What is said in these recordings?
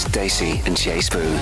Stacey and Jay Spoon.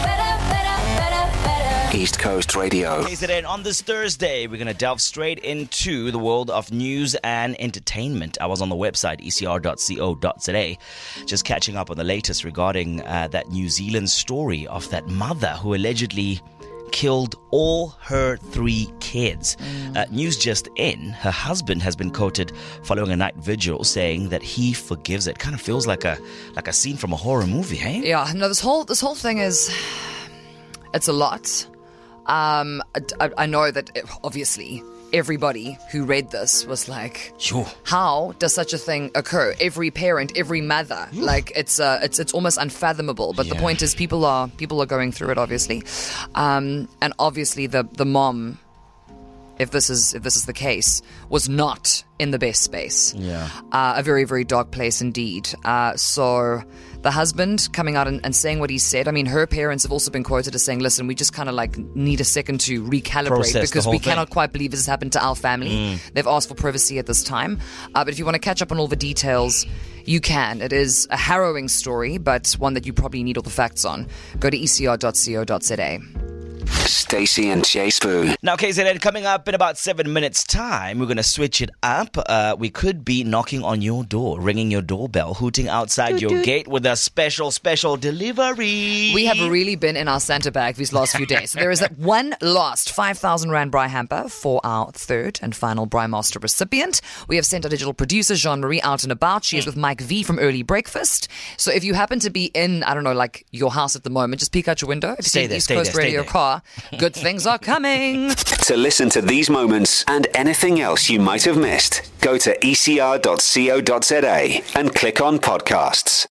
East Coast Radio. KZN, on this Thursday, we're going to delve straight into the world of news and entertainment. I was on the website, ecr.co.za, just catching up on the latest regarding that New Zealand story of that mother who allegedly killed all her 3 kids. News just in, her husband has been quoted following a night vigil saying that he forgives it. Kind of feels like a scene from a horror movie, hey? Yeah, no, this whole thing is, it's a lot. I know that obviously everybody who read this was like, Sure. how does such a thing occur? Every parent, every mother, like it's almost unfathomable. But the point is, people are going through it, obviously, and obviously the mom, if this is the case, was not in the best space. Yeah. A very, very dark place indeed. So the husband coming out and saying what he said. I mean, her parents have also been quoted as saying, listen, we just kind of like need a second to recalibrate Process because the we whole cannot thing. quite believe this has happened to our family. They've asked for privacy at this time. But if you want to catch up on all the details, you can. It is a harrowing story, but one that you probably need all the facts on. Go to ecr.co.za. Stacey and Jay Spoon. Now, KZN, coming up in about 7 minutes' time, we're going to switch it up. We could be knocking on your door, ringing your doorbell, hooting outside your gate with a special delivery. We have really been in our Santa bag these last few days. So there is that one last 5,000 Rand Braai hamper for our third and final Braai Master recipient. We have sent our digital producer, Jean-Marie, out and about. She is with Mike V from Early Breakfast. So if you happen to be in, I don't know, like your house at the moment, just peek out your window. If you see an East Coast Radio car, good things are coming. To listen to these moments and anything else you might have missed, go to ecr.co.za and click on podcasts.